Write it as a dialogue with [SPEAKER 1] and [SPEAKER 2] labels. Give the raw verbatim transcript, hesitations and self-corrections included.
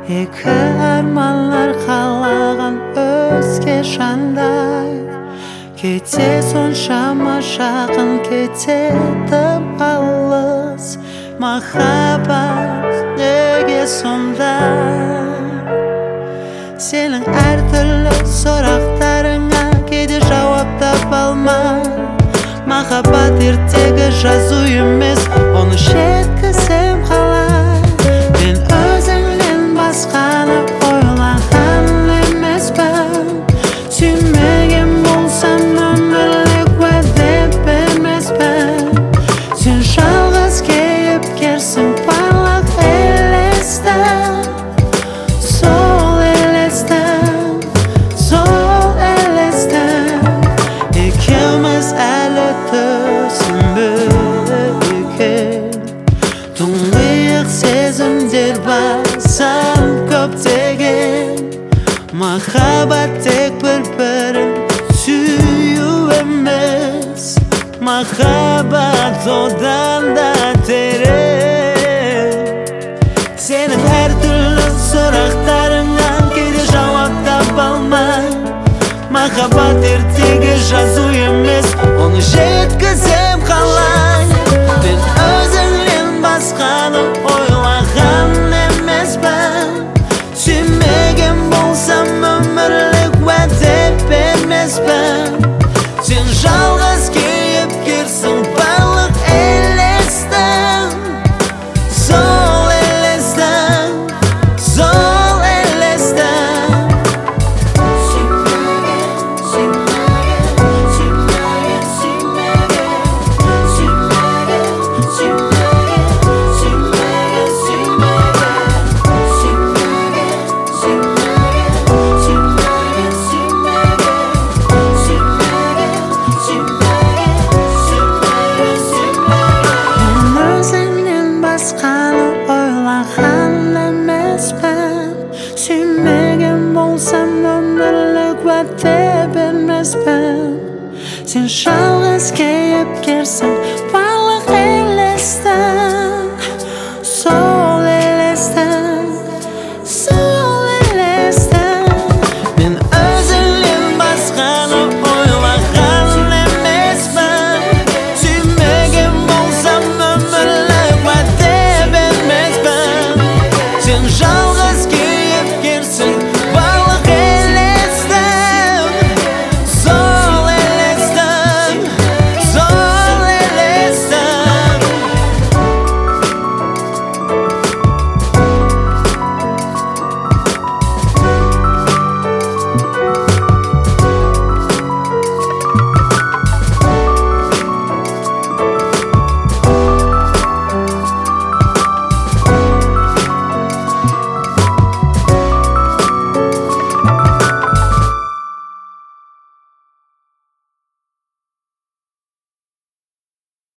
[SPEAKER 1] Eski armanlar kalagan özge şanday. Kete sonşama şakın, kete dım alız. Mahabat nege sonday. Senin her türlü soraklarına kedi cevap tapalma. Mahabat ertegi жазу емес, onu жеткізем қалай. Мен өзіңнен басқаны ойлаған емеспін. Сүймеген болсам өмірлік уәде бермеспін. Сен жалғыз кейіпкерсің, барлық елестің. Сол елестің, сол елестің. Екеуміз әлі түсінбеген тұңғиық сезімдер басам көптеген. Махаббат тек бір-бірін сүю емес, махаббат одан да терең. Сенің әр түрлі сұрақтарыңа кейде жауап таба алмай. Махаббат ертегі жазу емес, оны жеткізем қалай. Мен өзіңнен басқаны ойлаған емеспін. Сүймеген болсам өмірлік уәде бермеспін. Сен жалғыз кейіпкерсің, барлық елестің. Сол елестің, сол елестің. Сүймеген, сүймеген, сүймеген, сүймеген. Сүймеген, сүймеген, сүймеген, сүймеген. Сүймеген, сүймеген, сүймеген, сүймеген. Сүймеген, сүймеген, сүймеген, сүймеген. Мен өзіңнен басқаны ойлаған емеспін. Сүймеген болсам өмірлік уәде бермеспін. Сен жалғыз кейіпкерсің, барлық елестің. Сол елестің, сол елестің. Мен өзіңнен басқаны ойлаған емеспін. Сүймеген болсам өмірлік уәде бермеспін. Сен жалғыз